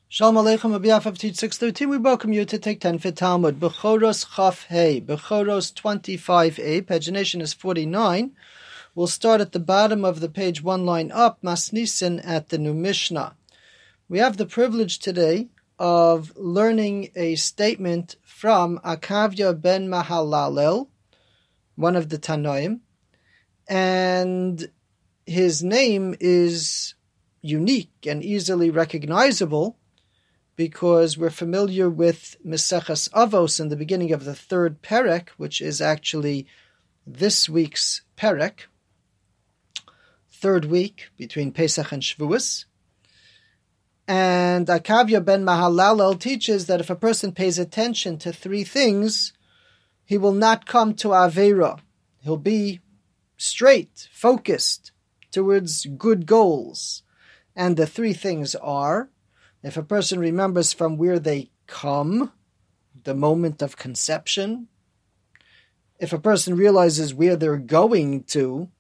Shalom Aleichem, on behalf of Teach 613, we welcome you to take 10 for Talmud. Bechoros Chaf Hey, Bechoros 25a, pagination is 49. We'll start at the bottom of the page, one line up, Masnisin at the new Mishnah. We have the privilege today of learning a statement from Akavya ben Mahalalel, one of the Tanoim, and his name is unique and easily recognizable because we're familiar with Meseches Avos in the beginning of the third Perek, which is actually this week's Perek, third week between Pesach and Shavuos. And Akavya ben Mahalalel teaches that if a person pays attention to three things, he will not come to Aveira. He'll be straight, focused towards good goals. And the three things are, if a person remembers from where they come, the moment of conception, if a person realizes where they're going to,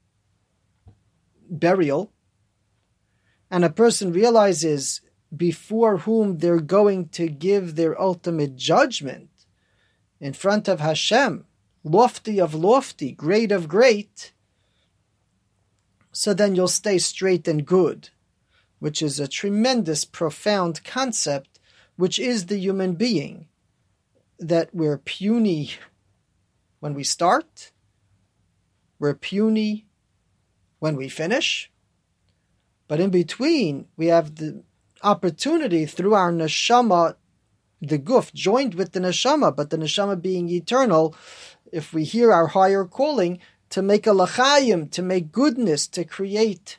burial, and a person realizes before whom they're going to give their ultimate judgment in front of Hashem, lofty of lofty, great of great, so then you'll stay straight and good, which is a tremendous, profound concept, which is the human being, that we're puny when we start, we're puny when we finish, but in between, we have the opportunity through our neshama, the guf, joined with the neshama, but the neshama being eternal, if we hear our higher calling, to make a l'chaim, to make goodness, to create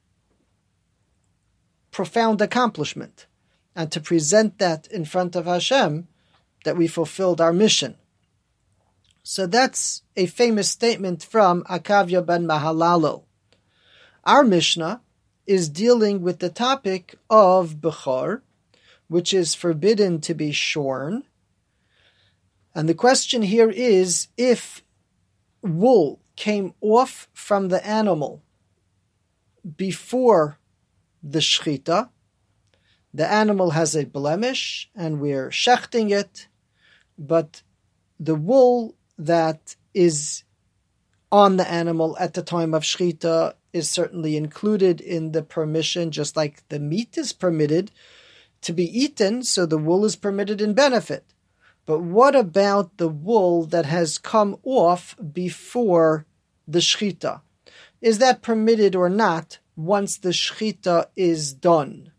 profound accomplishment, and to present that in front of Hashem, that we fulfilled our mission. So that's a famous statement from Akavya ben Mahalalel. Our Mishnah is dealing with the topic of Bechor, which is forbidden to be shorn. And the question here is, if wool came off from the animal before the shechita, the animal has a blemish and we're shechting it, but the wool that is on the animal at the time of shechita is certainly included in the permission, just like the meat is permitted to be eaten, so the wool is permitted in benefit. But what about the wool that has come off before the shechita? Is that permitted or not once the shechita is done?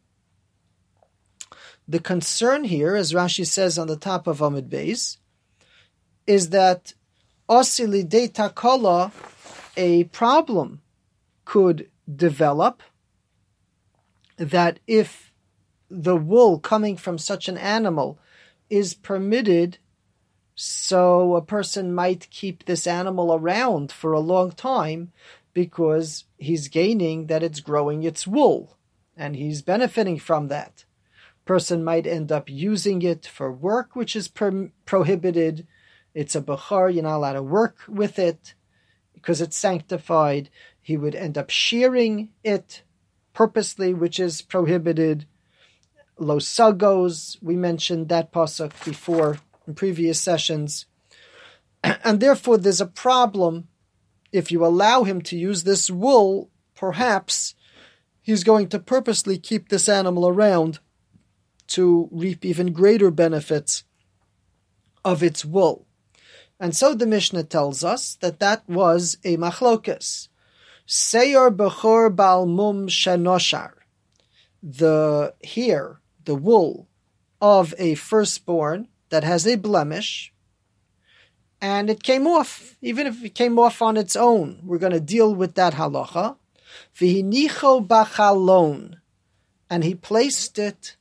The concern here, as Rashi says on the top of Amud Beis, is that osili de takala, a problem could develop, that if the wool coming from such an animal is permitted, so a person might keep this animal around for a long time because he's gaining that it's growing its wool and he's benefiting from that. Person might end up using it for work, which is prohibited. It's a bechor, you're not allowed to work with it because it's sanctified. He would end up shearing it purposely, which is prohibited. Lo sagos, we mentioned that pasuk before in previous sessions. And therefore there's a problem. If you allow him to use this wool, perhaps he's going to purposely keep this animal around to reap even greater benefits of its wool. And so the Mishnah tells us that that was a machlokas. Seyor bechor bal mum shenoshar. The hair, the wool of a firstborn that has a blemish, and it came off, even if it came off on its own, we're going to deal with that halacha. V'hinicho b'chalon, and he placed it.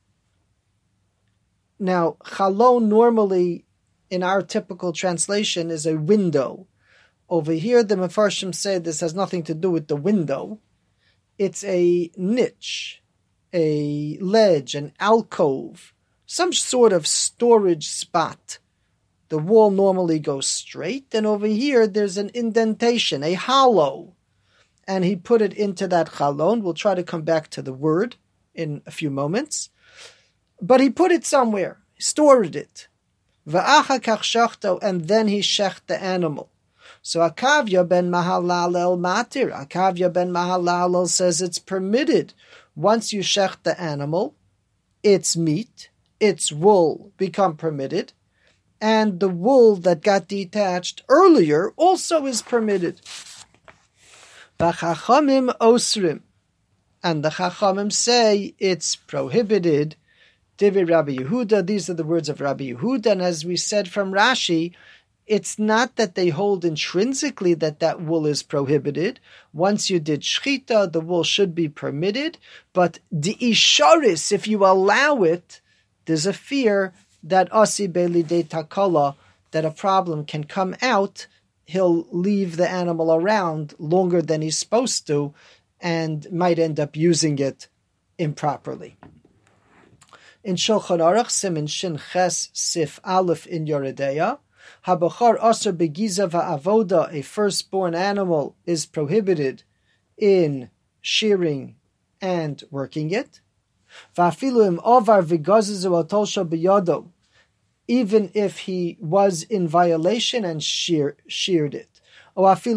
Now, chalon normally in our typical translation is a window. Over here, the Mefarshim say this has nothing to do with the window. It's a niche, a ledge, an alcove, some sort of storage spot. The wall normally goes straight, and over here there's an indentation, a hollow. And he put it into that chalon. We'll try to come back to the word in a few moments. but he put it somewhere, stored it. V'achar kach shachto, and then he shecht the animal. So Akavya ben Mahalalel matir. Akavya ben Mahalalel says it's permitted. Once you shecht the animal, its meat, its wool become permitted, and the wool that got detached earlier also is permitted. V'chachamim osrim, and the Chachamim say it's prohibited. Divrei Rabbi Yehuda, these are the words of Rabbi Yehuda, and as we said from Rashi, it's not that they hold intrinsically that wool is prohibited. Once you did shchita, the wool should be permitted, but the isharis, if you allow it, there's a fear that asi be'lidei takala, that a problem can come out. He'll leave the animal around longer than he's supposed to, and might end up using it improperly. In Shulchan Aruch, Siman Shin Ches Sif Aleph in Yoredeya, Habachar Aser Begiza Va'avoda, a firstborn animal, is prohibited in shearing and working it. Va'afilu im ovar v'gazizu al tolsha b'yado, even if he was in violation and sheared it. Or if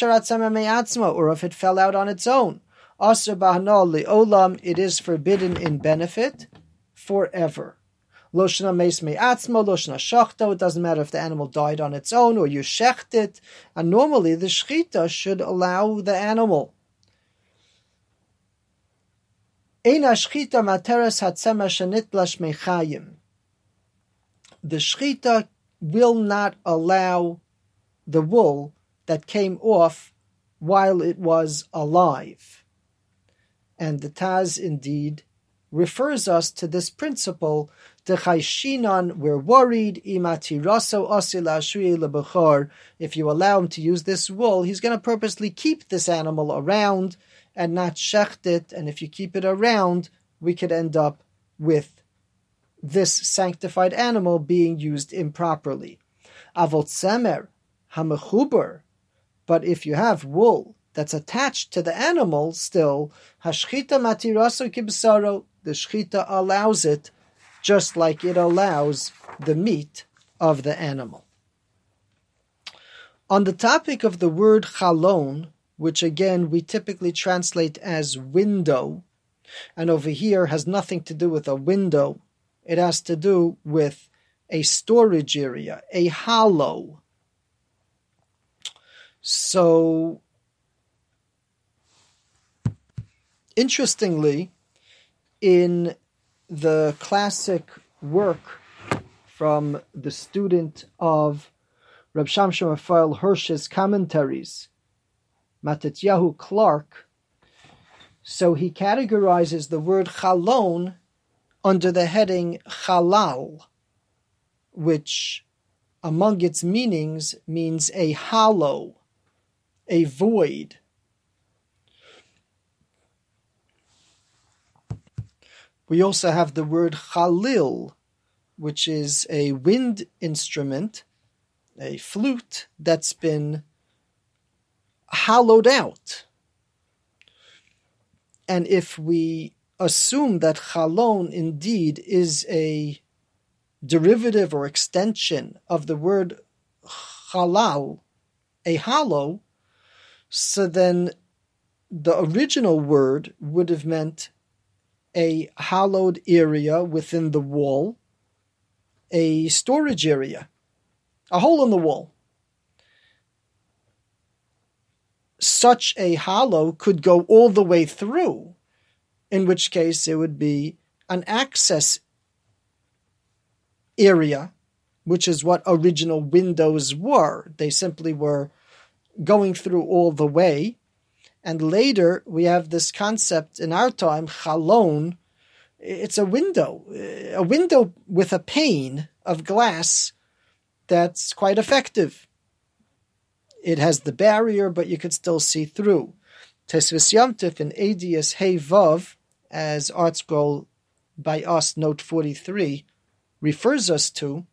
it fell out on its own. Aser b'hanal li'olam, it is forbidden in benefit forever. Loshna meis me'atzmo, loshna shachto, it doesn't matter if the animal died on its own or you shecht it. And normally the shchita should allow the animal. Eina shchita materes hatzema shenitlash mechayim. The shchita will not allow the wool that came off while it was alive. And the Taz indeed refers us to this principle. Techayshinan, we're worried. Imatiraso osila shuye lebechor. If you allow him to use this wool, he's going to purposely keep this animal around and not shecht it. And if you keep it around, we could end up with this sanctified animal being used improperly. Avot semer hamechuber. But if you have wool that's attached to the animal still, hashchita matiraso kibsaro, the shchita allows it just like it allows the meat of the animal. On the topic of the word chalon, which again we typically translate as window, and over here has nothing to do with a window, it has to do with a storage area, a hollow. So, interestingly, in the classic work from the student of Reb Shamshon Raphael Hirsch's commentaries, Matityahu Clark, so he categorizes the word chalon under the heading halal, which among its meanings means a hollow, a void. We also have the word chalil, which is a wind instrument, a flute that's been hollowed out. And if we assume that chalon indeed is a derivative or extension of the word halal, a hollow, so then the original word would have meant a hollowed area within the wall, a storage area, a hole in the wall. Such a hollow could go all the way through, in which case it would be an access area, which is what original windows were. They simply were going through all the way. And later we have this concept in our time, chalon. It's a window with a pane of glass that's quite effective. It has the barrier, but you could still see through. Tesvis Yomtiv in Adius Hey Vav, as Art Scroll by us, note 43, refers us to,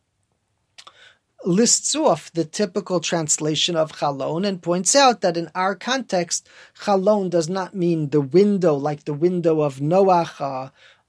lists off the typical translation of chalon and points out that in our context, chalon does not mean the window, like the window of Noach,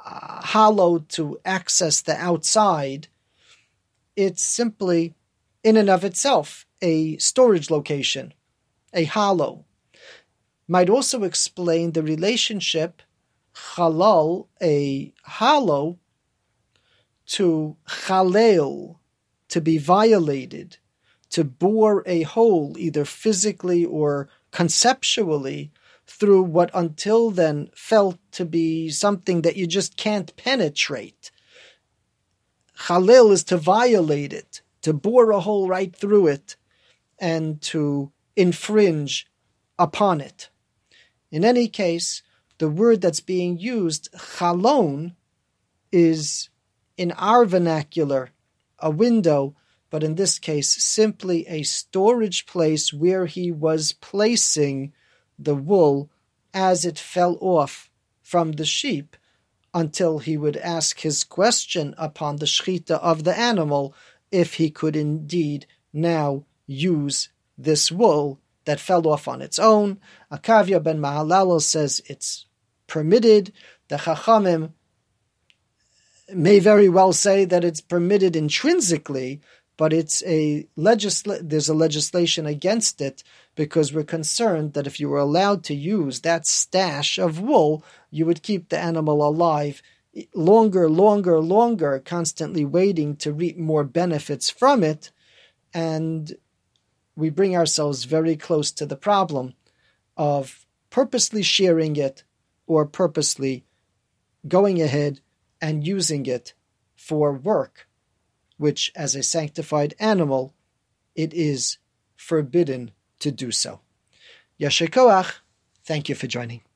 hollow to access the outside. It's simply, in and of itself, a storage location, a hollow. Might also explain the relationship halal, a hollow, to chalel, to be violated, to bore a hole either physically or conceptually through what until then felt to be something that you just can't penetrate. Chalel is to violate it, to bore a hole right through it, and to infringe upon it. In any case, the word that's being used, chalon, is in our vernacular a window, but in this case simply a storage place where he was placing the wool as it fell off from the sheep until he would ask his question upon the shechita of the animal if he could indeed now use this wool that fell off on its own. Akavya ben Mahalalel says it's permitted. The Chachamim may very well say that it's permitted intrinsically, but it's there's a legislation against it because we're concerned that if you were allowed to use that stash of wool, you would keep the animal alive longer, constantly waiting to reap more benefits from it, and we bring ourselves very close to the problem of purposely shearing it or purposely going ahead and using it for work, which as a sanctified animal, it is forbidden to do so. Yasher koach, thank you for joining.